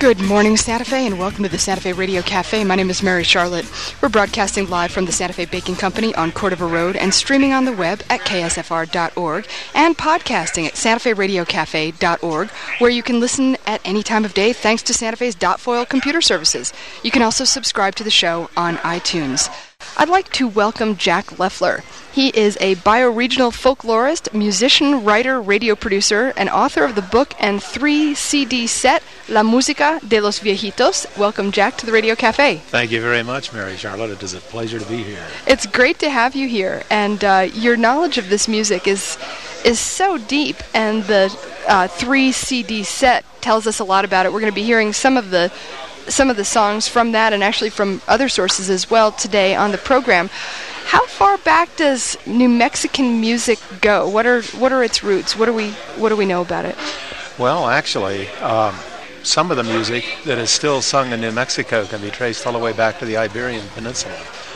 Good morning, Santa Fe, and welcome to the Santa Fe Radio Cafe. My name is Mary Charlotte. We're broadcasting live from the Santa Fe Baking Company on Cordova Road and streaming on the web at ksfr.org and podcasting at santaferadiocafe.org, where you can listen at any time of day thanks to Santa Fe's .foil computer services. You can also subscribe to the show on iTunes. I'd like to welcome Jack Leffler. He is a bioregional folklorist, musician, writer, radio producer, and author of the book and 3-CD set, La Música de los Viejitos. Welcome, Jack, to the Radio Cafe. Thank you very much, Mary Charlotte. It is a pleasure to be here. It's great to have you here, and your knowledge of this music is so deep, and the 3-CD set tells us a lot about it. We're going to be hearing some of the songs from that, and actually from other sources as well today on the program. How far back does New Mexican music go? What are its roots? What do we know about it? Well, actually, some of the music that is still sung in New Mexico can be traced all the way back to the Iberian Peninsula,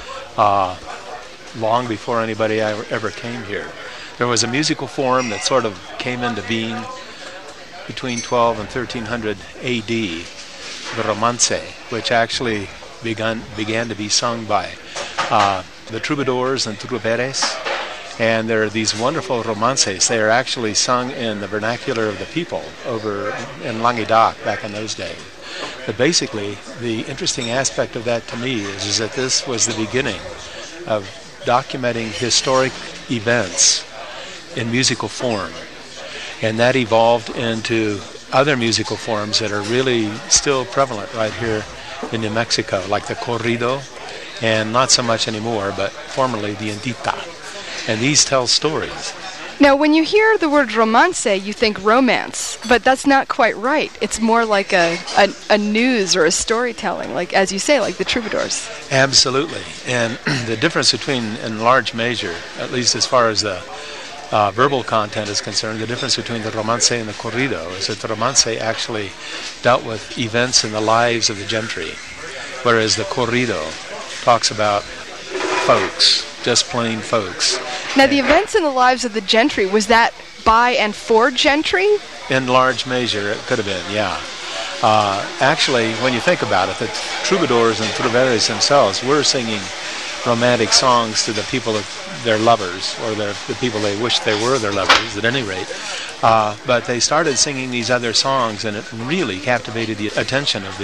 long before anybody ever came here. There was a musical form that sort of came into being between 12 and 1300 A.D., the romance, which actually began to be sung by the troubadours and troubadours, and there are these wonderful romances. They are actually sung in the vernacular of the people over in Languedoc back in those days. But basically, the interesting aspect of that to me is that this was the beginning of documenting historic events in musical form, and that evolved into other musical forms that are really still prevalent right here in New Mexico, like the corrido, and not so much anymore, but formerly the indita. And these tell stories. Now, when you hear the word romance, you think romance, but that's not quite right. It's more like a news or a storytelling, like, as you say, like the troubadours. Absolutely. And the difference between, in large measure, at least as far as the verbal content is concerned, the difference between the romance and the corrido is that the romance actually dealt with events in the lives of the gentry, whereas the corrido talks about folks, just plain folks. Now, the events in the lives of the gentry, was that by and for gentry? In large measure, it could have been, yeah. Actually, when you think about it, the troubadours and troubadours themselves were singing romantic songs to the people of their lovers, or the people they wished they were their lovers, at any rate. But they started singing these other songs, and it really captivated the attention of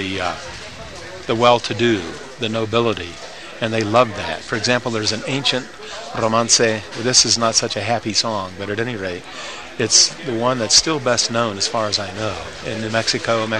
the well-to-do, the nobility, and they loved that. For example, there's an ancient romance. This is not such a happy song, but at any rate, it's the one that's still best known, as far as I know, in New Mexico, and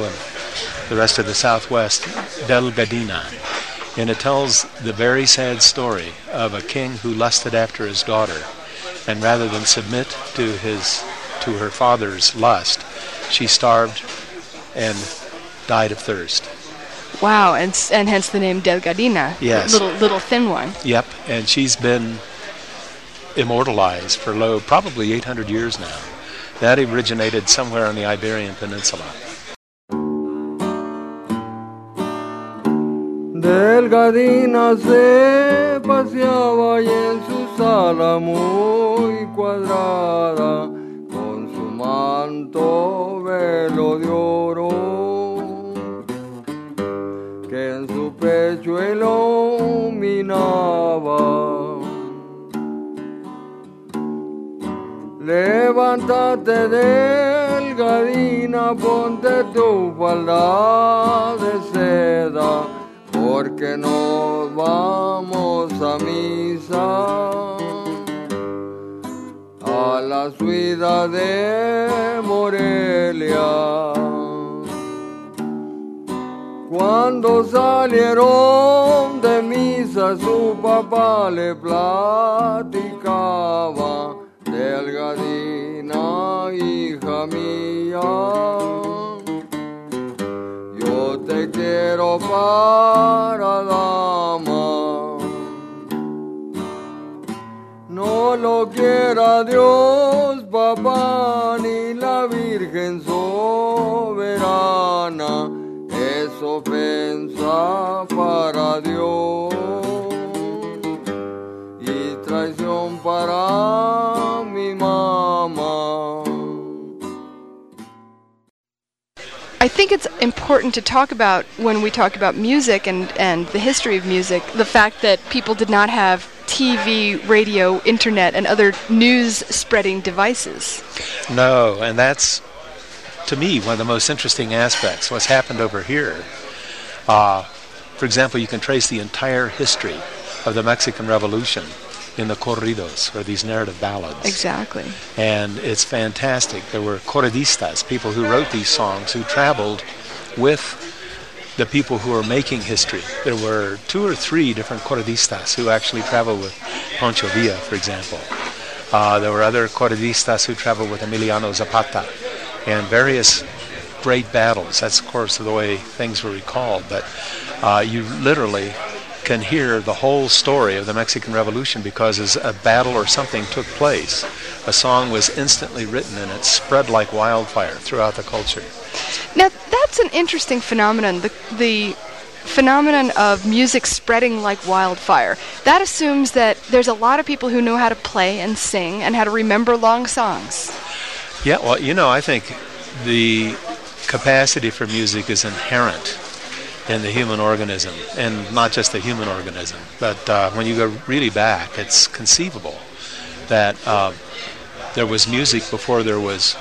the rest of the Southwest, Delgadina. And it tells the very sad story of a king who lusted after his daughter, and rather than submit to her father's lust, she starved and died of thirst. Wow, and hence the name Delgadina. Yes. Little thin one. Yep, and she's been immortalized for probably 800 years now. That originated somewhere on the Iberian Peninsula. Delgadina se paseaba y en su sala muy cuadrada, con su manto velo de oro, que en su pecho iluminaba. Levántate, Delgadina, ponte tu falda de seda, porque nos vamos a misa, a la ciudad de Morelia. Cuando salieron de misa, su papá le platicaba: Delgadina, hija mía, yo te quiero para dama. No lo quiera Dios, papá, ni la Virgen soberana. Es ofensa para Dios y traición para mi mamá. I think important to talk about when we talk about music and the history of music, the fact that people did not have TV, radio, internet, and other news-spreading devices. No, and that's, to me, one of the most interesting aspects, what's happened over here. For example, you can trace the entire history of the Mexican Revolution in the corridos, or these narrative ballads. Exactly. And it's fantastic. There were corridistas, people who wrote these songs, who traveled with the people who were making history. There were 2 or 3 different corridistas who actually traveled with Pancho Villa, for example. There were other corridistas who traveled with Emiliano Zapata, and various great battles. That's, of course, the way things were recalled. But you literally can hear the whole story of the Mexican Revolution because as a battle or something took place, a song was instantly written and it spread like wildfire throughout the culture. Now, that's an interesting phenomenon, the phenomenon of music spreading like wildfire. That assumes that there's a lot of people who know how to play and sing and how to remember long songs. Yeah, well, I think the capacity for music is inherent in the human organism, and not just the human organism, but when you go really back, it's conceivable that there was music before there was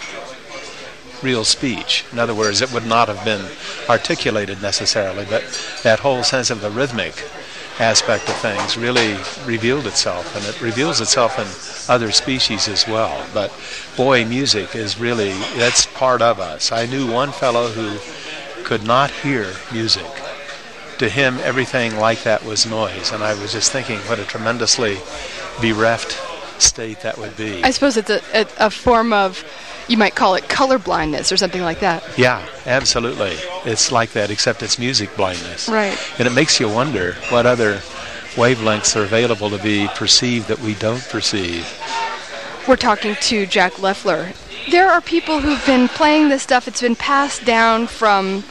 real speech. In other words, it would not have been articulated necessarily, but that whole sense of the rhythmic aspect of things really revealed itself, and it reveals itself in other species as well. But boy, music is really, that's part of us. I knew one fellow who could not hear music. To him, everything like that was noise, and I was just thinking what a tremendously bereft state that would be. I suppose it's a form of, you might call it color blindness or something like that. Yeah, absolutely. It's like that, except it's music blindness. Right. And it makes you wonder what other wavelengths are available to be perceived that we don't perceive. We're talking to Jack Leffler. There are people who've been playing this stuff. It's been passed down from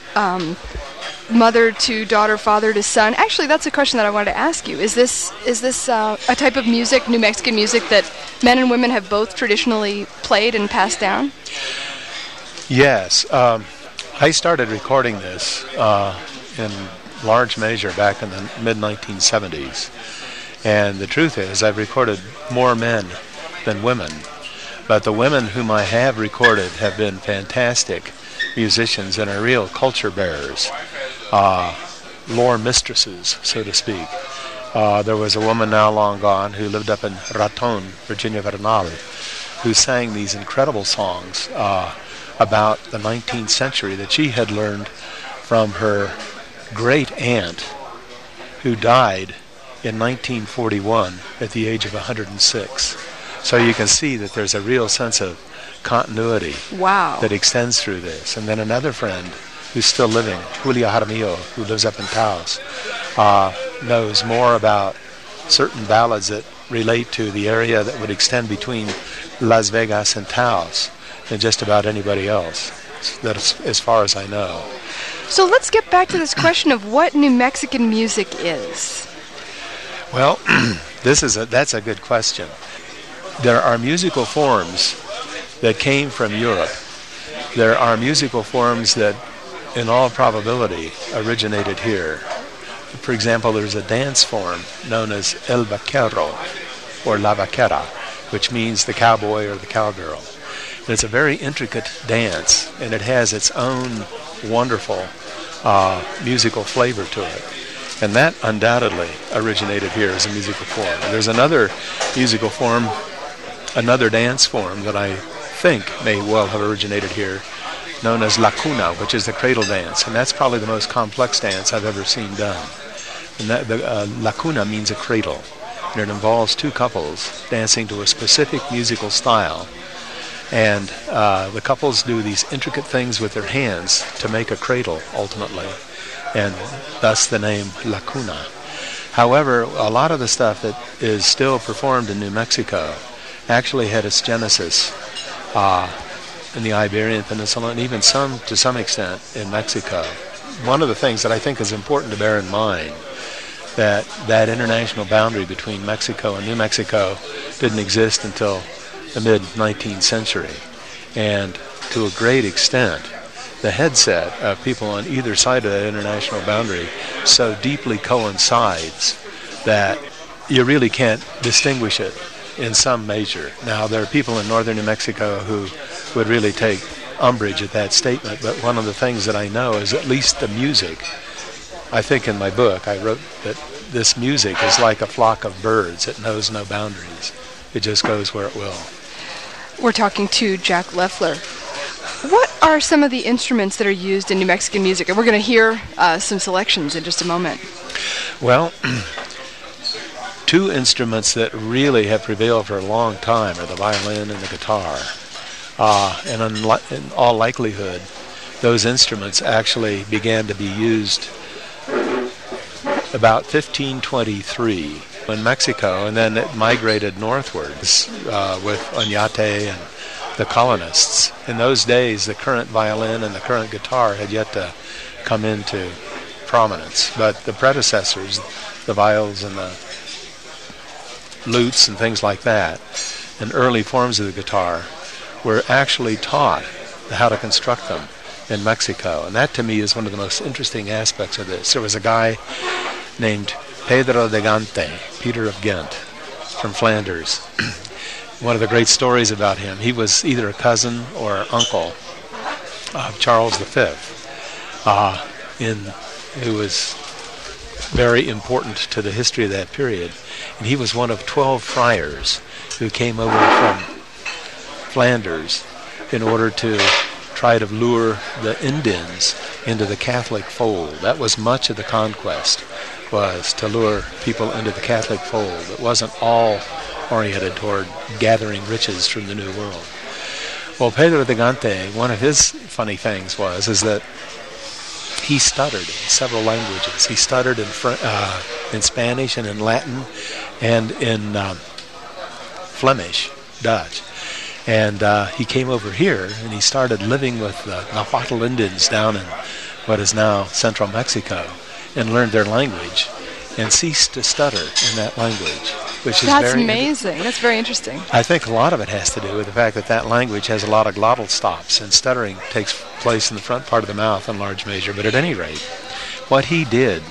mother to daughter, father to son. Actually, that's a question that I wanted to ask you. Is this a type of music, New Mexican music, that men and women have both traditionally played and passed down? Yes. I started recording this in large measure back in the mid-1970s. And the truth is, I've recorded more men than women. But the women whom I have recorded have been fantastic musicians and are real culture bearers, lore mistresses, so to speak. There was a woman now long gone who lived up in Raton, Virginia Bernal, who sang these incredible songs about the 19th century that she had learned from her great aunt, who died in 1941 at the age of 106. So you can see that there's a real sense of continuity that extends through this. And then another friend who's still living, Julia Jaramillo, who lives up in Taos, knows more about certain ballads that relate to the area that would extend between Las Vegas and Taos than just about anybody else, that's as far as I know. So let's get back to this question of what New Mexican music is. Well, that's a good question. There are musical forms that came from Europe. There are musical forms that, in all probability, originated here. For example, there's a dance form known as el vaquero, or la vaquera, which means the cowboy or the cowgirl. And it's a very intricate dance, and it has its own wonderful musical flavor to it. And that undoubtedly originated here as a musical form. And there's another musical form, another dance form that I think may well have originated here, known as La Cuna, which is the cradle dance. And that's probably the most complex dance I've ever seen done. And La Cuna means a cradle. And it involves two couples dancing to a specific musical style. And the couples do these intricate things with their hands to make a cradle, ultimately. And thus the name La Cuna. However, a lot of the stuff that is still performed in New Mexico actually had its genesis in the Iberian Peninsula, and even to some extent in Mexico. One of the things that I think is important to bear in mind, that international boundary between Mexico and New Mexico didn't exist until the mid-19th century. And to a great extent, the headset of people on either side of that international boundary so deeply coincides that you really can't distinguish it in some measure. Now, there are people in northern New Mexico who would really take umbrage at that statement, but one of the things that I know is at least the music. I think in my book I wrote that this music is like a flock of birds. It knows no boundaries. It just goes where it will. We're talking to Jack Leffler. What are some of the instruments that are used in New Mexican music? And we're going to hear some selections in just a moment. Well, two instruments that really have prevailed for a long time are the violin and the guitar. And in all likelihood, those instruments actually began to be used about 1523 in Mexico, and then it migrated northwards with Oñate and the colonists. In those days, the current violin and the current guitar had yet to come into prominence, but the predecessors, the viols and the lutes and things like that, and early forms of the guitar, were actually taught how to construct them in Mexico. And that, to me, is one of the most interesting aspects of this. There was a guy named Pedro de Gante, Peter of Ghent, from Flanders. One of the great stories about him, he was either a cousin or uncle of Charles V, who was very important to the history of that period. And he was one of 12 friars who came over from Flanders in order to try to lure the Indians into the Catholic fold. That was much of the conquest, was to lure people into the Catholic fold. It wasn't all oriented toward gathering riches from the New World. Well, Pedro de Gante, one of his funny things is that he stuttered in several languages. He stuttered in Spanish and in Latin and in Flemish, Dutch. And he came over here and he started living with the Nahuatl Indians down in what is now central Mexico and learned their language and ceased to stutter in that language, which is That's amazing. That's very interesting. I think a lot of it has to do with the fact that that language has a lot of glottal stops, and stuttering takes place in the front part of the mouth in large measure. But at any rate, what he did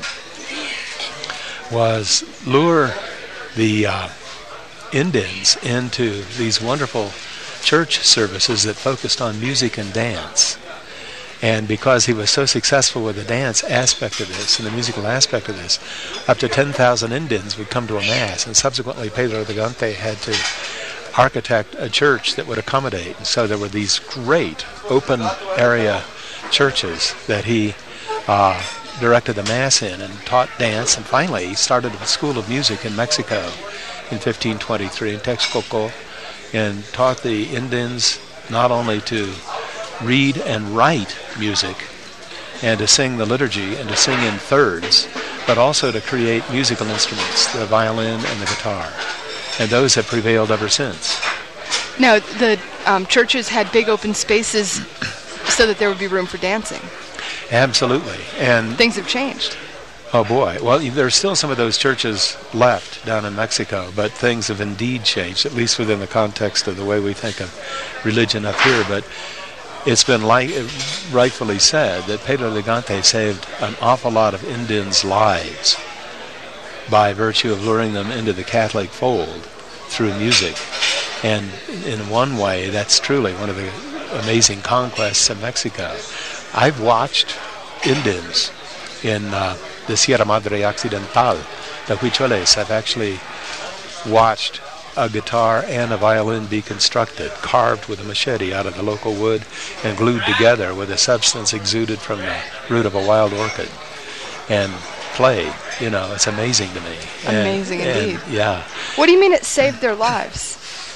was lure the Indians into these wonderful church services that focused on music and dance. And because he was so successful with the dance aspect of this and the musical aspect of this, up to 10,000 Indians would come to a mass, and subsequently Pedro de Gante had to architect a church that would accommodate. And so there were these great open area churches that he directed the mass in and taught dance, and finally he started a school of music in Mexico in 1523 in Texcoco, and taught the Indians not only to read and write music and to sing the liturgy and to sing in thirds, but also to create musical instruments, the violin and the guitar. And those have prevailed ever since. Now, the churches had big open spaces so that there would be room for dancing. Absolutely. And things have changed. Oh boy. Well, there's still some of those churches left down in Mexico, but things have indeed changed, at least within the context of the way we think of religion up here. But it's been rightfully said that Pedro de Gante saved an awful lot of Indians' lives by virtue of luring them into the Catholic fold through music. And in one way, that's truly one of the amazing conquests of Mexico. I've watched Indians in the Sierra Madre Occidental, the Huicholes. I've actually watched a guitar and a violin be constructed, carved with a machete out of the local wood and glued together with a substance exuded from the root of a wild orchid, and played. It's amazing to me. Amazing indeed. Yeah. What do you mean it saved their lives?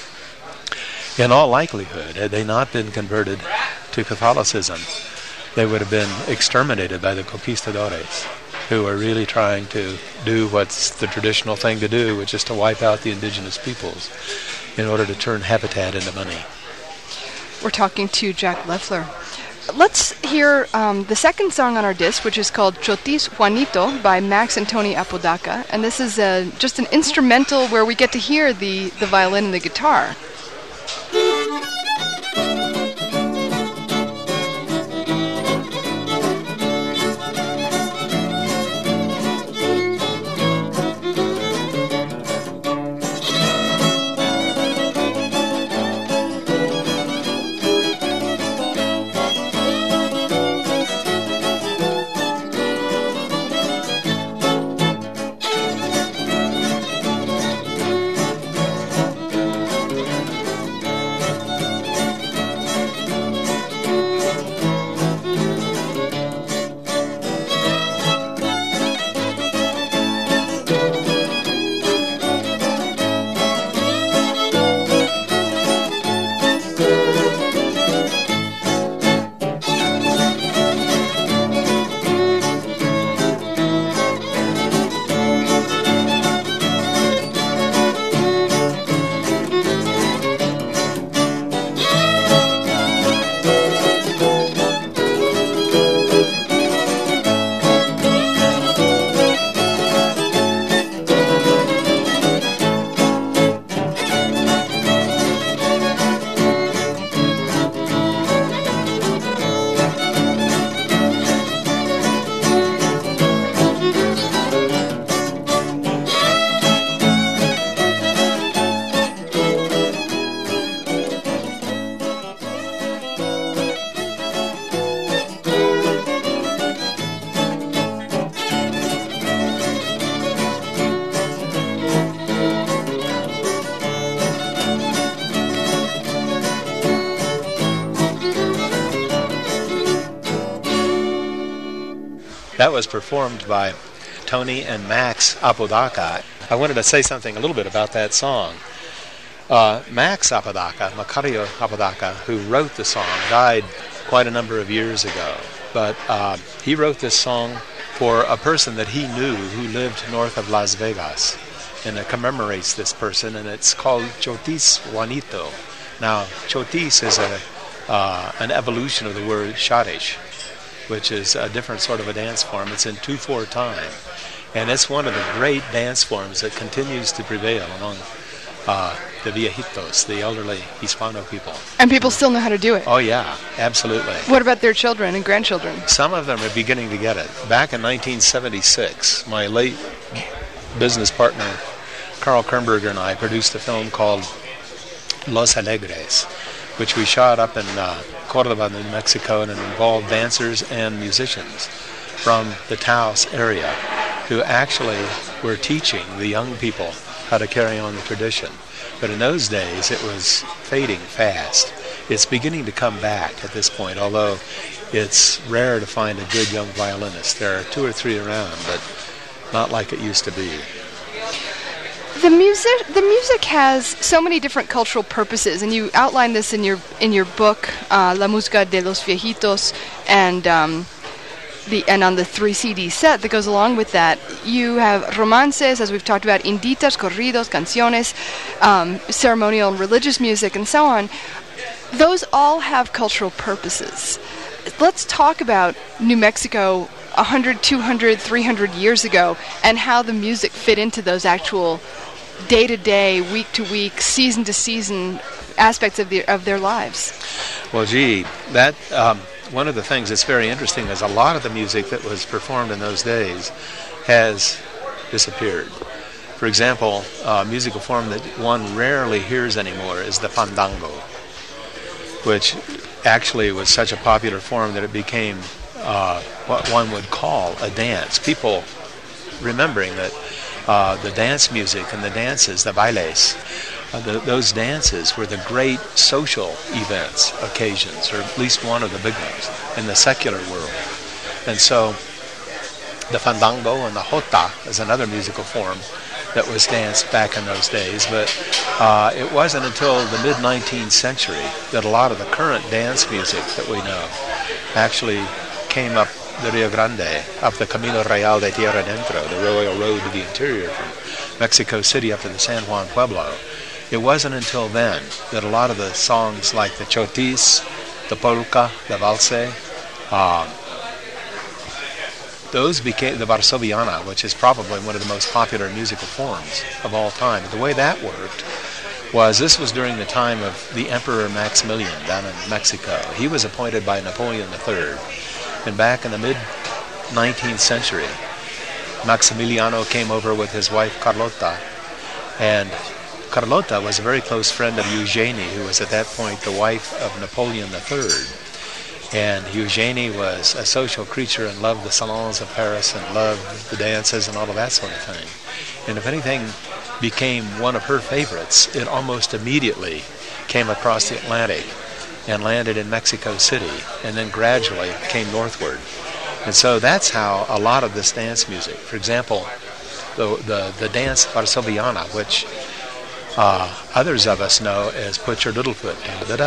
In all likelihood, had they not been converted to Catholicism, they would have been exterminated by the conquistadores, who are really trying to do what's the traditional thing to do, which is to wipe out the indigenous peoples in order to turn habitat into money. We're talking to Jack Leffler. Let's hear the second song on our disc, which is called Chotis Juanito by Max and Tony Apodaca. And this is just an instrumental where we get to hear the violin and the guitar. That was performed by Tony and Max Apodaca. I wanted to say something a little bit about that song. Max Apodaca, Macario Apodaca, who wrote the song, died quite a number of years ago. But he wrote this song for a person that he knew who lived north of Las Vegas. And it commemorates this person, and it's called Chotis Juanito. Now, Chotis is an evolution of the word Xaresh, which is a different sort of a dance form. It's in 2/4 time. And it's one of the great dance forms that continues to prevail among the viejitos, the elderly Hispano people. And people still know how to do it. Oh, yeah, absolutely. What about their children and grandchildren? Some of them are beginning to get it. Back in 1976, my late business partner, Carl Kernberger, and I produced a film called Los Alegres, which we shot up in Córdoba, New Mexico, and it involved dancers and musicians from the Taos area who actually were teaching the young people how to carry on the tradition. But in those days, it was fading fast. It's beginning to come back at this point, although it's rare to find a good young violinist. There are 2 or 3 around, but not like it used to be. The music has so many different cultural purposes, and you outline this in your book, La Música de los Viejitos, and on the 3 CD set that goes along with that. You have romances, as we've talked about, inditas, corridos, canciones, ceremonial and religious music, and so on. Those all have cultural purposes. Let's talk about New Mexico 100, 200, 300 years ago, and how the music fit into those actual day-to-day, week-to-week, season-to-season aspects of their lives. Well, gee, that one of the things that's very interesting is a lot of the music that was performed in those days has disappeared. For example, a musical form that one rarely hears anymore is the fandango, which actually was such a popular form that it became what one would call a dance. People remembering that the dance music and the dances, the bailes, those dances were the great social events, occasions, or at least one of the big ones in the secular world. And so the fandango and the jota is another musical form that was danced back in those days. But it wasn't until the mid-19th century that a lot of the current dance music that we know actually came up the Rio Grande, up the Camino Real de Tierra Adentro, the royal road to the interior from Mexico City up to the San Juan Pueblo. It wasn't until then that a lot of the songs like the chotis, the polka, the valse, those became the varsoviana, which is probably one of the most popular musical forms of all time. The way that worked was this was during the time of the Emperor Maximilian down in Mexico. He was appointed by Napoleon III. And back in the mid-19th century, Maximiliano came over with his wife Carlota, and Carlota was a very close friend of Eugenie, who was at that point the wife of Napoleon III. And Eugenie was a social creature and loved the salons of Paris and loved the dances and all of that sort of thing. And if anything became one of her favorites, it almost immediately came across the Atlantic and landed in Mexico City, and then gradually came northward. And so that's how a lot of this dance music, for example, the dance varsoviana, which others of us know as Put Your Little Foot,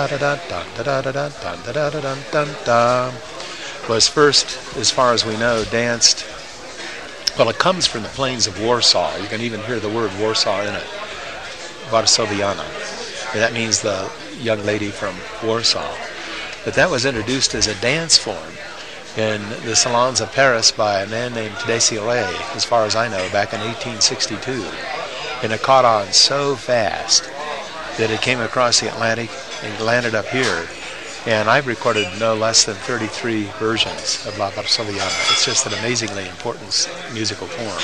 was first, as far as we know, danced, well, it comes from the plains of Warsaw. You can even hear the word Warsaw in it, varsoviana. And that means the young lady from Warsaw. But that was introduced as a dance form in the salons of Paris by a man named Désiré, as far as I know, back in 1862. And it caught on so fast that it came across the Atlantic and landed up here. And I've recorded no less than 33 versions of La Varsoviana. It's just an amazingly important musical form.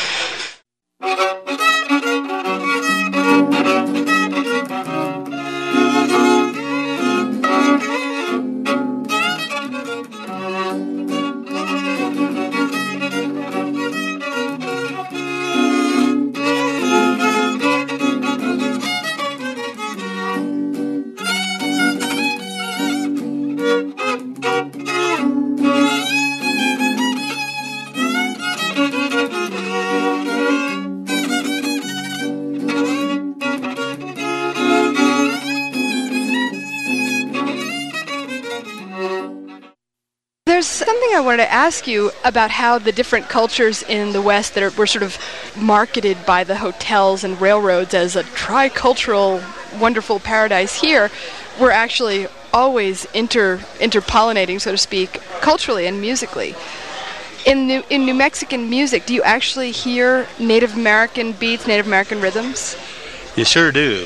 there's something I wanted to ask you about how the different cultures in the West that were sort of marketed by the hotels and railroads as a tricultural, wonderful paradise here were actually always interpollinating, so to speak, culturally and musically. In New Mexican music, do you actually hear Native American beats, Native American rhythms? You sure do.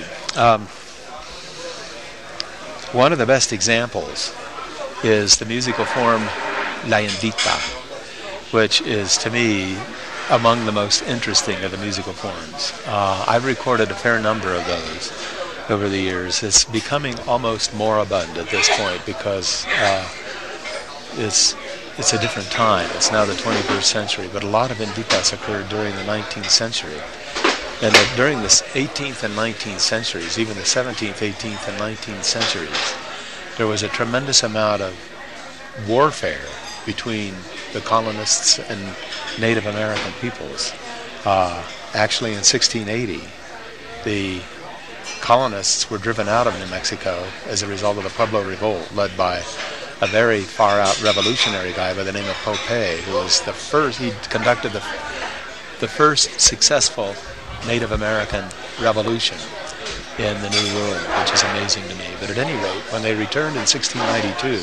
One of the best examples is the musical form La Indita, which is, to me, among the most interesting of the musical forms. I've recorded a fair number of those over the years. It's becoming almost moribund at this point because it's a different time. It's now the 21st century, but a lot of inditas occurred during the 19th century. And during the 18th and 19th centuries, even the 17th, 18th, and 19th centuries, there was a tremendous amount of warfare between the colonists and Native American peoples. Actually, in 1680, the colonists were driven out of New Mexico as a result of the Pueblo Revolt, led by a very far-out revolutionary guy by the name of Pope, who was the first. He conducted the first successful Native American revolution in the New World, which is amazing to me. But at any rate, when they returned in 1692,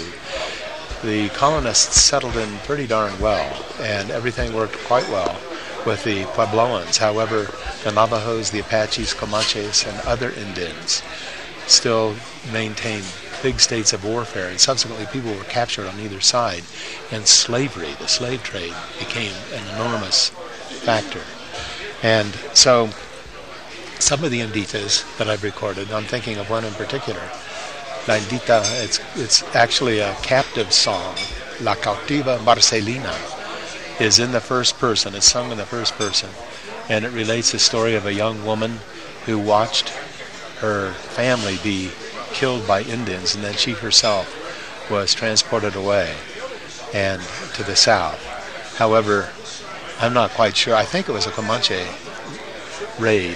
the colonists settled in pretty darn well, and everything worked quite well with the Puebloans. However, the Navajos, the Apaches, Comanches, and other Indians still maintained big states of warfare, and subsequently people were captured on either side, and slavery, the slave trade, became an enormous factor. And so some of the inditas that I've recorded, I'm thinking of one in particular, La Indita, it's actually a captive song, La Cautiva Marcelina, is in the first person, it's sung in the first person, and it relates the story of a young woman who watched her family be killed by Indians, and then she herself was transported away and to the south. However, I'm not quite sure. I think it was a Comanche raid.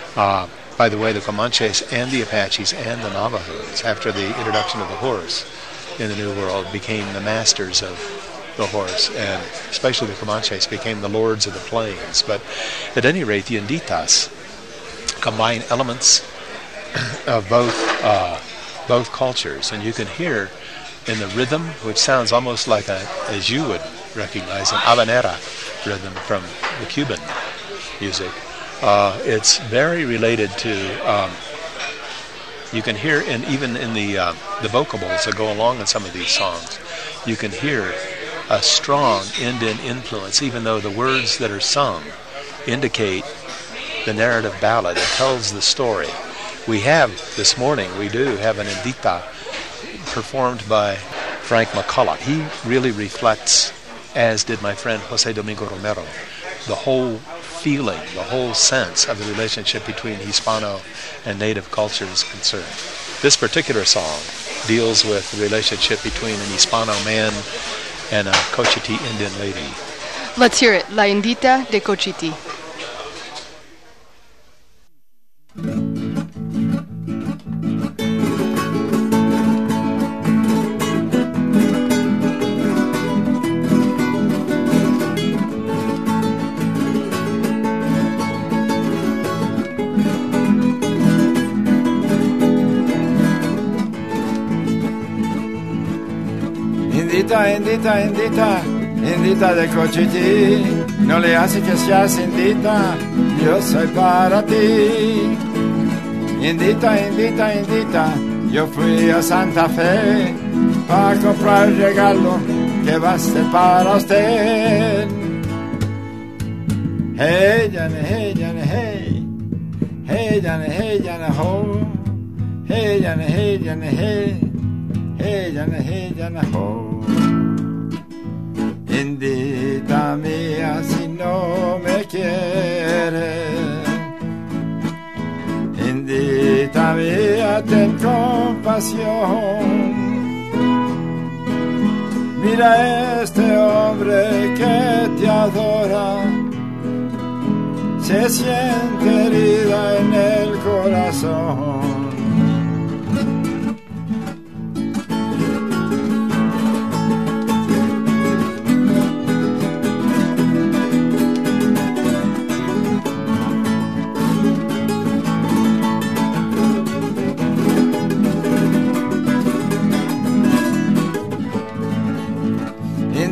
By the way, the Comanches and the Apaches and the Navajos, after the introduction of the horse in the New World, became the masters of the horse, and especially the Comanches became the lords of the plains. But at any rate, the inditas combine elements of both cultures, and you can hear in the rhythm, which sounds almost like as you would recognize, an habanera rhythm from the Cuban music. It's very related to, you can hear, and even in the vocables that go along in some of these songs, you can hear a strong Indian influence, even though the words that are sung indicate the narrative ballad that tells the story. We have, this morning, we do have an indita performed by Frank McCullough. He really reflects, as did my friend Jose Domingo Romero, the whole feeling, the whole sense of the relationship between Hispano and Native cultures concerned. This particular song deals with the relationship between an Hispano man and a Cochiti Indian lady. Let's hear it, La Indita de Cochiti. Indita, indita, indita de Cochiti, no le hace que seas indita, yo soy para ti. Indita, indita, indita, yo fui a Santa Fe para comprar el regalo que va a ser para usted. Hey, Jane, hey, Jane, hey, hey, Jane, hey, Jane, ho, hey, Jane, hey, Jane, hey, hey, Jane, hey, Jane, ho. Indita mía, si no me quieres, indita mía, ten compasión. Mira este hombre que te adora, se siente herida en el corazón.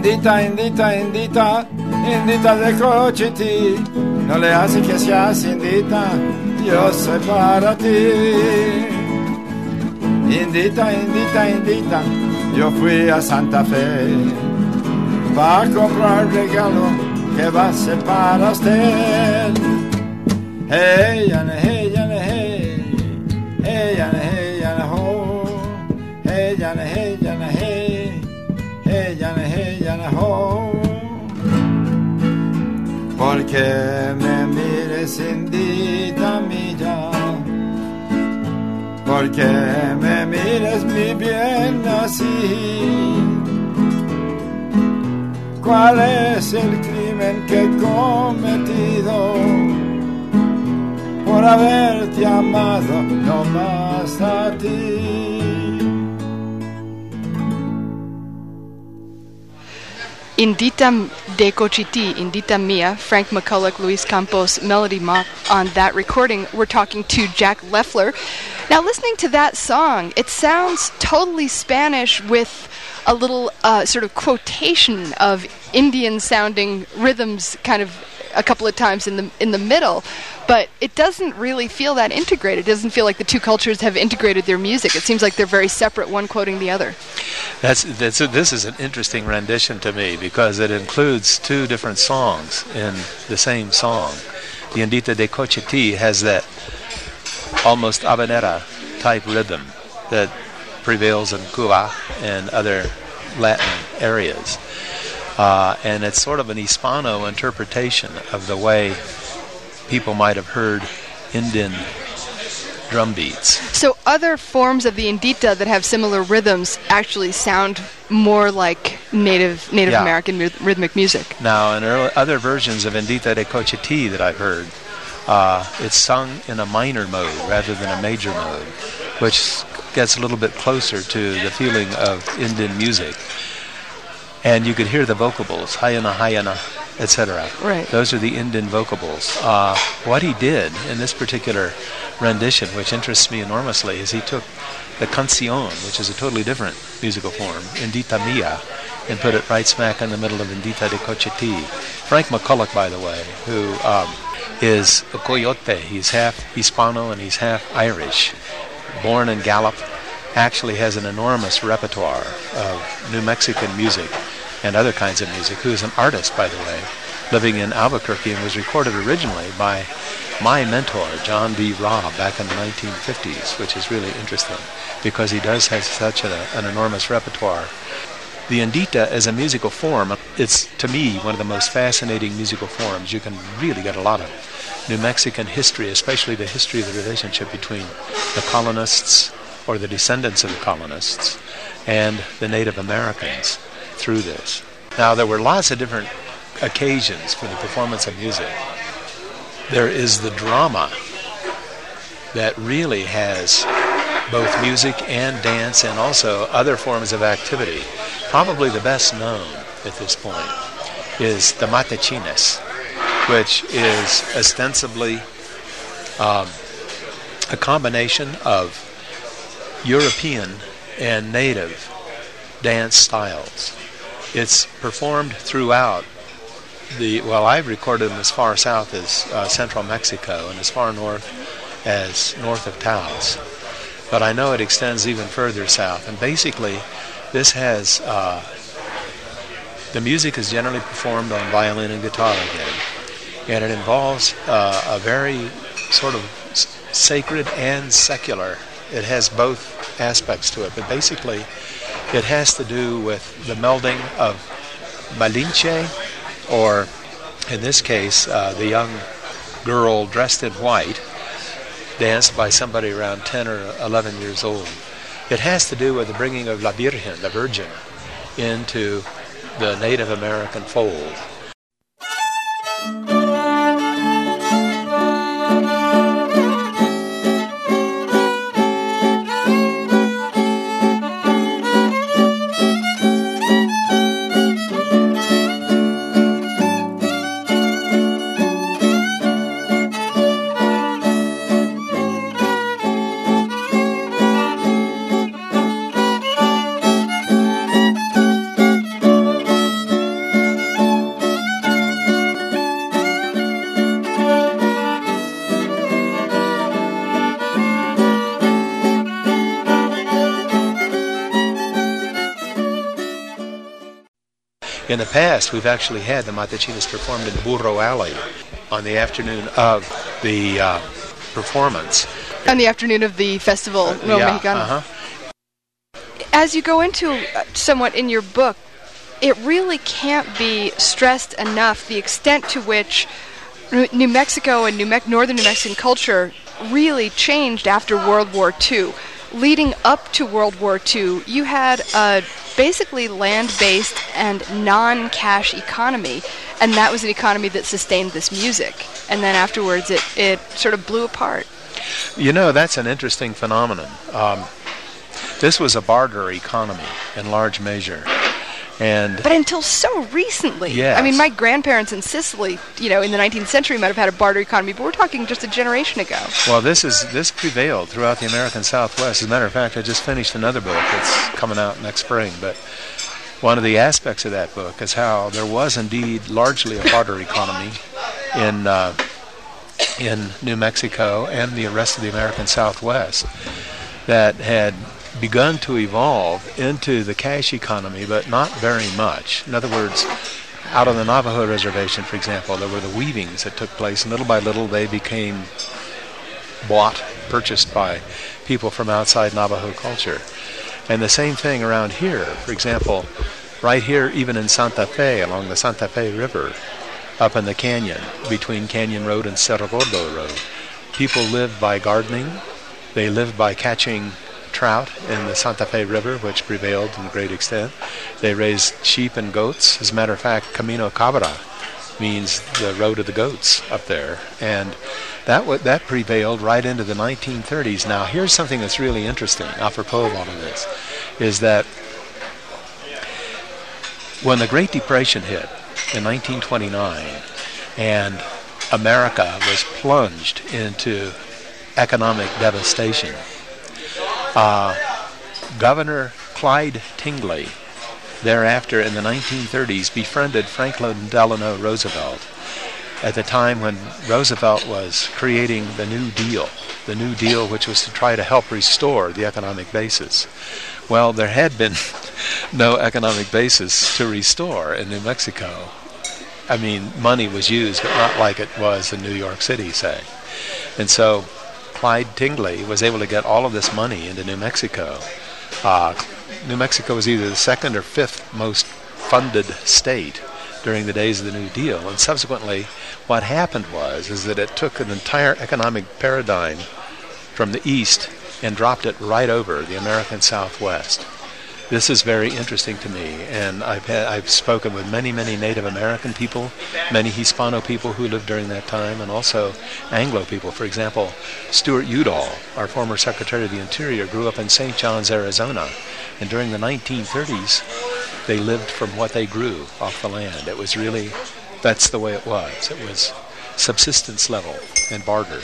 Indita, indita, indita, indita de Cochiti, no le hace que seas indita, yo soy para ti. Indita, indita, indita, yo fui a Santa Fe para comprar regalo que va a ser para usted. Hey, yana, hey, yana, hey, hey, yana, hey, yana, ho, hey, yana, hey, yana, hey, hey, yana, hey, yana, ho. Porque me mires, indita mía, porque me mires mi bien así. ¿Cuál es el crimen que he cometido por haberte amado no más a ti? Indita de Cochiti, Indita Mia, Frank McCulloch, Luis Campos, Melody Mop. On that recording, we're talking to Jack Leffler. Now, listening to that song, it sounds totally Spanish with a little sort of quotation of Indian-sounding rhythms kind of a couple of times in the middle, but it doesn't really feel that integrated. It doesn't feel like the two cultures have integrated their music. It seems like they're very separate, one quoting the other. This is an interesting rendition to me because it includes two different songs in the same song. The Indita de Cochiti has that almost habanera type rhythm that prevails in Cuba and other Latin areas. And it's sort of an Hispano interpretation of the way people might have heard Indian drum beats. So other forms of the Indita that have similar rhythms actually sound more like Native American rhythmic music. Now, in other versions of Indita de Cochiti that I've heard, it's sung in a minor mode rather than a major mode, which gets a little bit closer to the feeling of Indian music. And you could hear the vocables, hayana, hayana, etc. Right. Those are the Indian vocables. What he did in this particular rendition, which interests me enormously, is he took the canción, which is a totally different musical form, Indita Mia, and put it right smack in the middle of Indita de Cochiti. Frank McCulloch, by the way, who is a coyote. He's half Hispano and he's half Irish. Born in Gallup, actually has an enormous repertoire of New Mexican music and other kinds of music, who is an artist, by the way, living in Albuquerque, and was recorded originally by my mentor, John B. Robb, back in the 1950s, which is really interesting because he does have such an enormous repertoire. The Indita as a musical form, it's, to me, one of the most fascinating musical forms. You can really get a lot of New Mexican history, especially the history of the relationship between the colonists or the descendants of the colonists and the Native Americans through this. Now, there were lots of different occasions for the performance of music. There is the drama that really has both music and dance and also other forms of activity. Probably the best known at this point is the matechines, which is ostensibly a combination of European and native dance styles. It's performed throughout I've recorded them as far south as central Mexico and as far north as north of Taos. But I know it extends even further south. And basically, this has, the music is generally performed on violin and guitar again. And it involves a very sort of sacred and secular. It has both aspects to it. But basically, it has to do with the melding of Malinche, or in this case, the young girl dressed in white, danced by somebody around 10 or 11 years old. It has to do with the bringing of La Virgen, the Virgin, into the Native American fold. In the past, we've actually had the Matachinas performed in Burro Alley on the afternoon of the performance. On the afternoon of the festival, No Mexicano. As you go into somewhat in your book, it really can't be stressed enough the extent to which New Mexico and northern New Mexican culture really changed after World War II. Leading up to World War II, you had a basically land-based and non-cash economy, and that was an economy that sustained this music. And then afterwards, it sort of blew apart. You know, that's an interesting phenomenon. This was a barter economy in large measure. But until so recently. Yes. I mean, my grandparents in Sicily, in the 19th century might have had a barter economy, but we're talking just a generation ago. Well, this prevailed throughout the American Southwest. As a matter of fact, I just finished another book that's coming out next spring. But one of the aspects of that book is how there was indeed largely a barter economy in New Mexico and the rest of the American Southwest that had begun to evolve into the cash economy, but not very much. In other words, out on the Navajo reservation, for example, there were the weavings that took place, and little by little they became purchased by people from outside Navajo culture. And the same thing around here. For example, right here, even in Santa Fe, along the Santa Fe River, up in the canyon, between Canyon Road and Cerro Gordo Road, people lived by gardening. They lived by catching trout in the Santa Fe River, which prevailed to a great extent. They raised sheep and goats. As a matter of fact, Camino Cabra means the road of the goats up there. And that prevailed right into the 1930s. Now, here's something that's really interesting, apropos of all of this, is that when the Great Depression hit in 1929 and America was plunged into economic devastation, Governor Clyde Tingley, thereafter in the 1930s, befriended Franklin Delano Roosevelt at the time when Roosevelt was creating the New Deal which was to try to help restore the economic basis. Well, there had been no economic basis to restore in New Mexico. I mean, money was used, but not like it was in New York City, say. And so Clyde Tingley was able to get all of this money into New Mexico. New Mexico was either the second or fifth most funded state during the days of the New Deal. And subsequently, what happened is that it took an entire economic paradigm from the East and dropped it right over the American Southwest. This is very interesting to me, and I've spoken with many Native American people, many Hispano people who lived during that time, and also Anglo people. For example, Stuart Udall, our former Secretary of the Interior, grew up in St. John's, Arizona, and during the 1930s, they lived from what they grew off the land. It was really, that's the way it was. It was subsistence level and barter.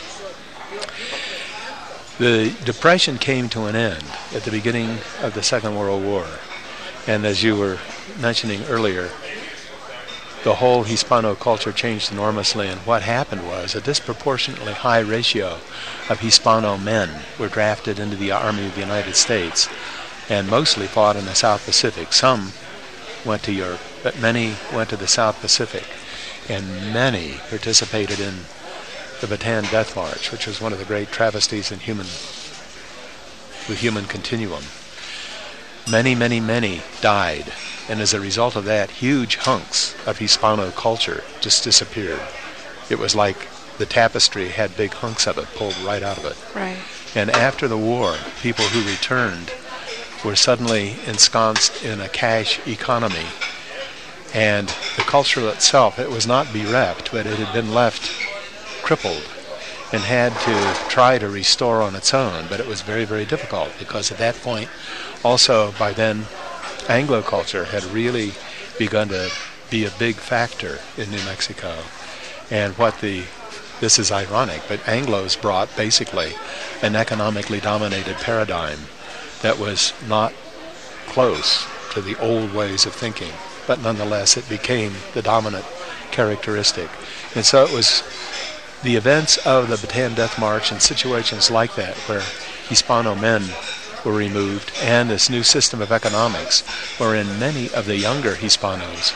The Depression came to an end at the beginning of the Second World War. And as you were mentioning earlier, the whole Hispano culture changed enormously. And what happened was a disproportionately high ratio of Hispano men were drafted into the Army of the United States and mostly fought in the South Pacific. Some went to Europe, but many went to the South Pacific. And many participated in the Bataan Death March, which was one of the great travesties in the human continuum. Many died, and as a result of that, huge hunks of Hispano culture just disappeared. It was like the tapestry had big hunks of it pulled right out of it. Right. And after the war, people who returned were suddenly ensconced in a cash economy, and the culture itself, it was not bereft, but it had been left crippled and had to try to restore on its own. But it was very difficult, because at that point, also by then, Anglo culture had really begun to be a big factor in New Mexico. And this is ironic, but Anglos brought basically an economically dominated paradigm that was not close to the old ways of thinking, but nonetheless it became the dominant characteristic. And so it was the events of the Bataan Death March and situations like that where Hispano men were removed, and this new system of economics wherein many of the younger Hispanos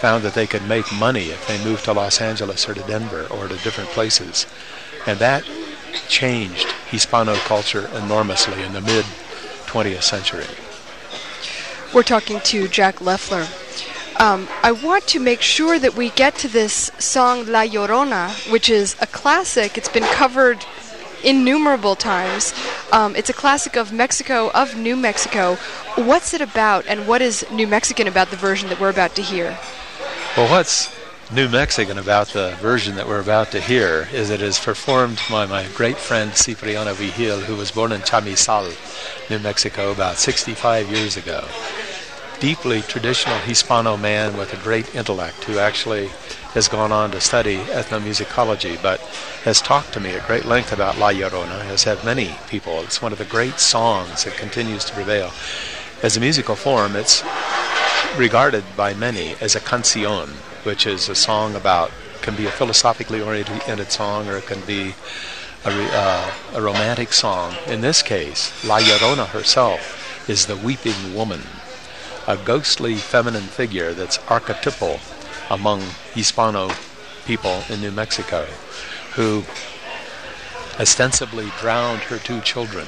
found that they could make money if they moved to Los Angeles or to Denver or to different places. And that changed Hispano culture enormously in the mid-20th century. We're talking to Jack Leffler. I want to make sure that we get to this song La Llorona, which is a classic. It's been covered innumerable times. It's a classic of Mexico, of New Mexico. What's it about, and what is New Mexican about the version that we're about to hear? Well, what's New Mexican about the version that we're about to hear is it is performed by my great friend Cipriano Vigil, who was born in Chamizal, New Mexico, about 65 years ago. Deeply traditional Hispano man with a great intellect who actually has gone on to study ethnomusicology, but has talked to me at great length about La Llorona, as have many people. It's one of the great songs that continues to prevail. As a musical form, it's regarded by many as a canción, which is a song about, can be a philosophically oriented song, or it can be a romantic song. In this case, La Llorona herself is the weeping woman, a ghostly feminine figure that's archetypal among Hispano people in New Mexico, who ostensibly drowned her two children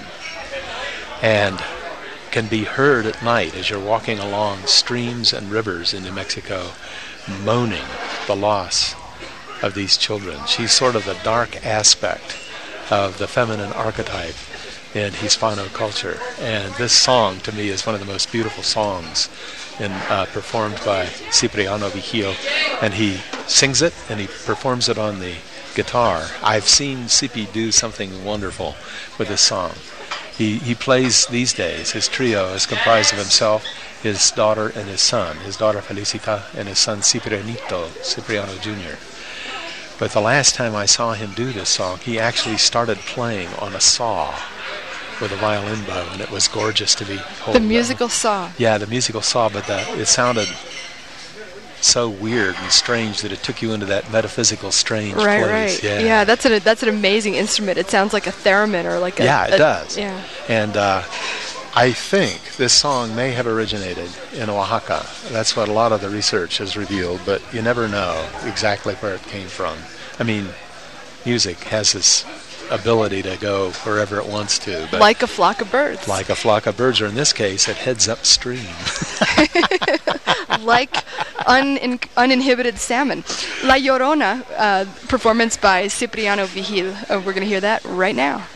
and can be heard at night as you're walking along streams and rivers in New Mexico, moaning the loss of these children. She's sort of the dark aspect of the feminine archetype in Hispano culture, and this song to me is one of the most beautiful songs performed by Cipriano Vigil, and he sings it and he performs it on the guitar. I've seen Cipi do something wonderful with this song. He plays these days. His trio is comprised of himself, his daughter, and his son. His daughter Felicita and his son Cipriano Jr. But the last time I saw him do this song, he actually started playing on a saw with a violin bow, and it was gorgeous to be holding. The musical saw. Yeah, the musical saw, but it sounded so weird and strange that it took you into that metaphysical strange place. Right. Yeah, that's an amazing instrument. It sounds like a theremin or like a... Yeah, it does. Yeah. And I think this song may have originated in Oaxaca. That's what a lot of the research has revealed, but you never know exactly where it came from. I mean, music has this ability to go wherever it wants to. But like a flock of birds. Like a flock of birds, or in this case, it heads upstream. Like uninhibited salmon. La Llorona, performance by Cipriano Vigil. We're going to hear that right now.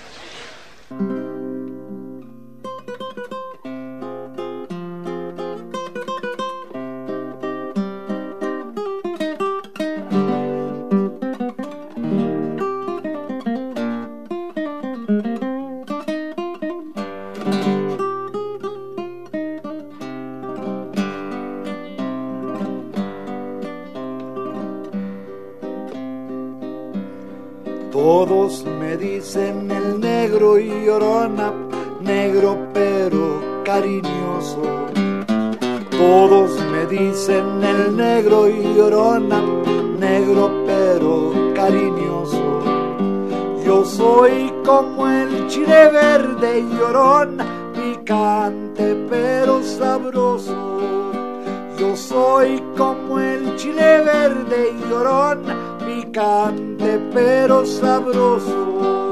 Todos me dicen el negro y Llorona, negro pero cariñoso. Todos me dicen el negro y Llorona, negro pero cariñoso. Yo soy como el chile verde y Llorona, picante pero sabroso. Yo soy como el chile verde y Llorona, picante pero sabroso.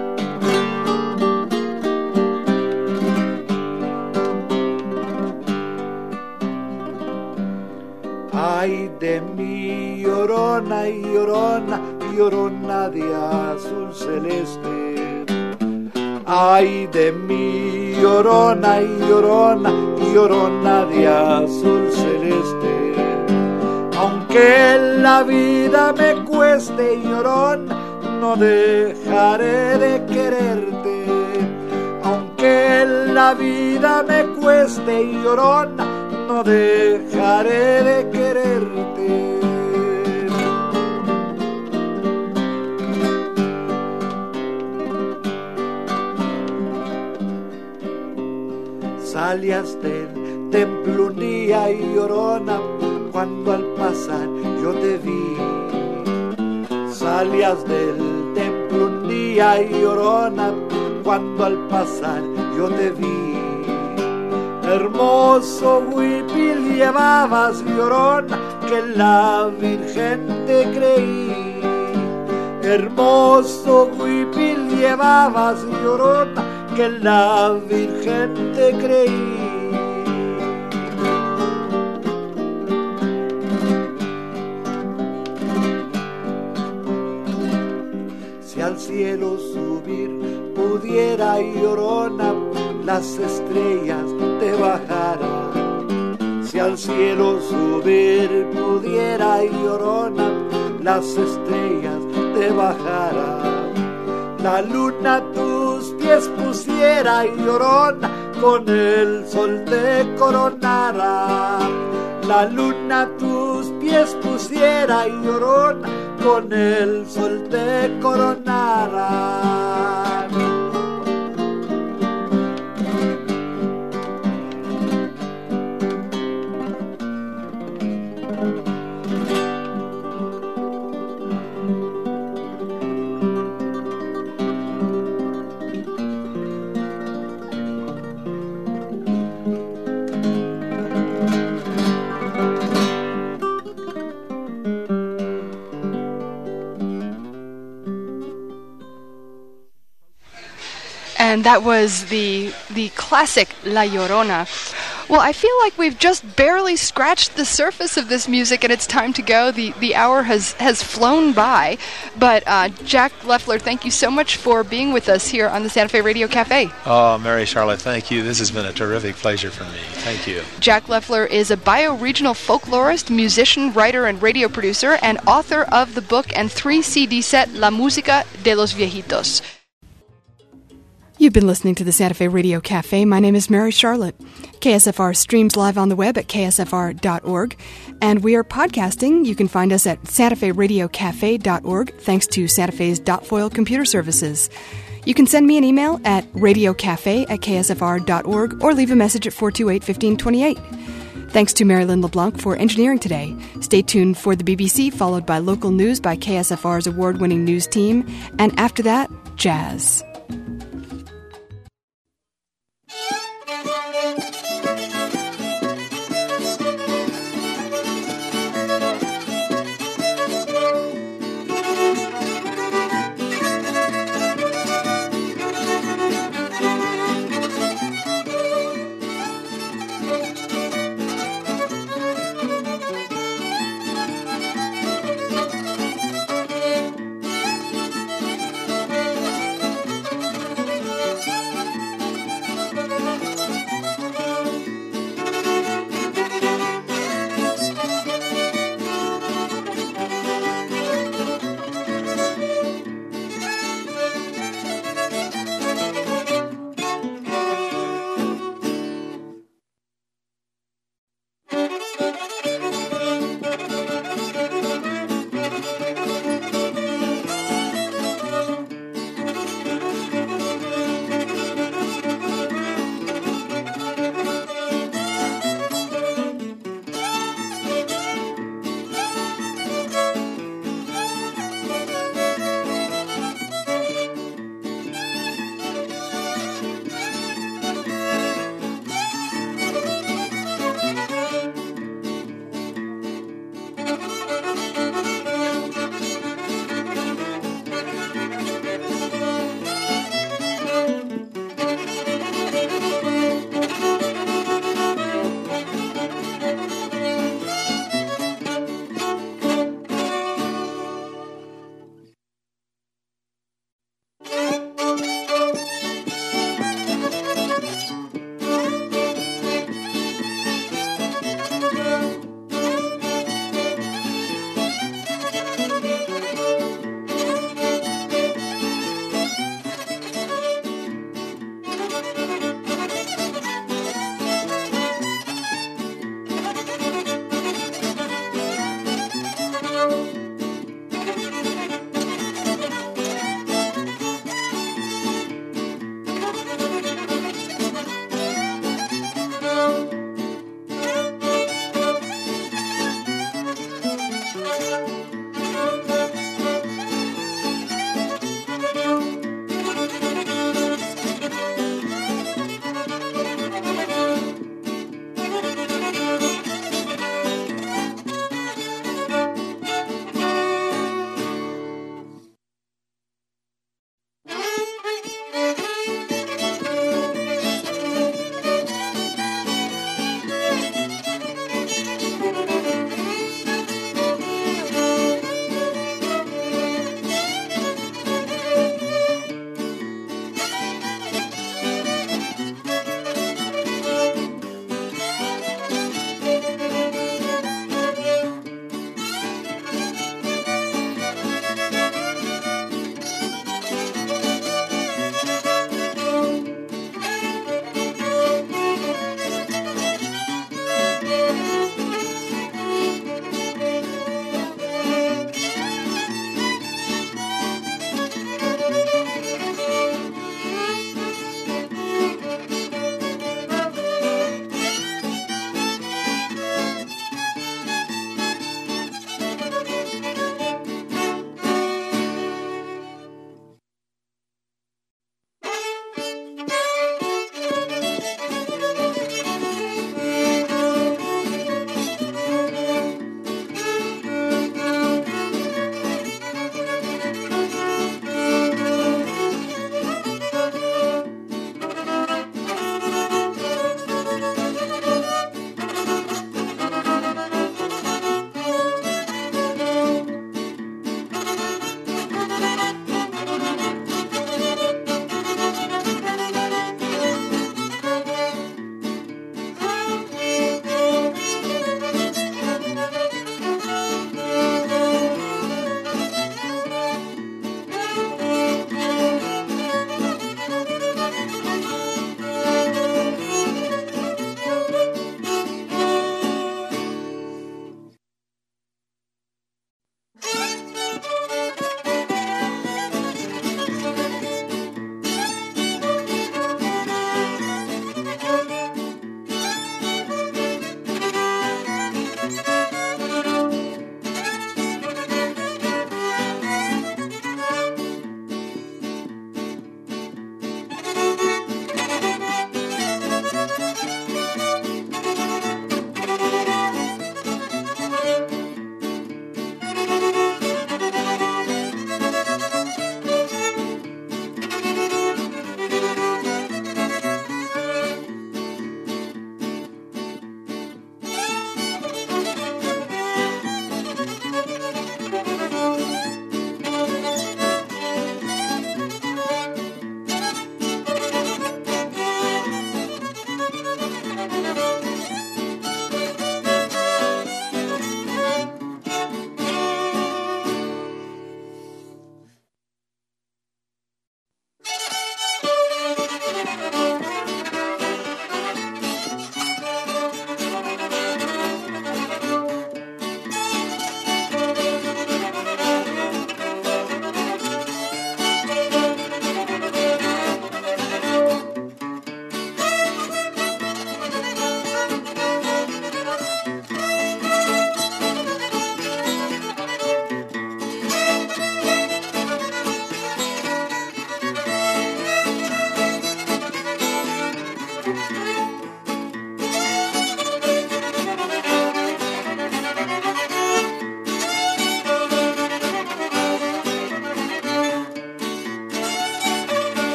Ay de mi Llorona y Llorona, Llorona de azul celeste. Ay de mi Llorona y Llorona, Llorona de azul celeste. Aunque la vida me cueste, Llorona, no dejaré de quererte. Aunque la vida me cueste, Llorona, no dejaré de quererte. Salías del templo un día y Llorona, cuando al pasar yo te vi. Salías del templo un día y Llorona, cuando al pasar yo te vi. Hermoso huipil llevabas, Llorona, que en la Virgen te creí. Hermoso huipil llevabas, Llorona, que en la Virgen te creí. Si al cielo subir pudiera, Llorona, las estrellas te bajarán. Si al cielo subir pudiera, Llorona, las estrellas te bajarán. La luna a tus pies pusiera, Llorona, con el sol te coronara. La luna a tus pies pusiera, Llorona, con el sol te coronara. And that was the classic La Llorona. Well, I feel like we've just barely scratched the surface of this music, and it's time to go. The hour has flown by. But Jack Leffler, thank you so much for being with us here on the Santa Fe Radio Cafe. Oh, Mary Charlotte, thank you. This has been a terrific pleasure for me. Thank you. Jack Leffler is a bioregional folklorist, musician, writer, and radio producer, and author of the book and 3 CD set La Música de los Viejitos. You've been listening to the Santa Fe Radio Cafe. My name is Mary Charlotte. KSFR streams live on the web at ksfr.org, and we are podcasting. You can find us at santaferadiocafe.org, thanks to Santa Fe's .foil computer services. You can send me an email at radiocafe@ksfr.org or leave a message at 428-1528. Thanks to Marilyn LeBlanc for engineering today. Stay tuned for the BBC, followed by local news by KSFR's award-winning news team, and after that, jazz.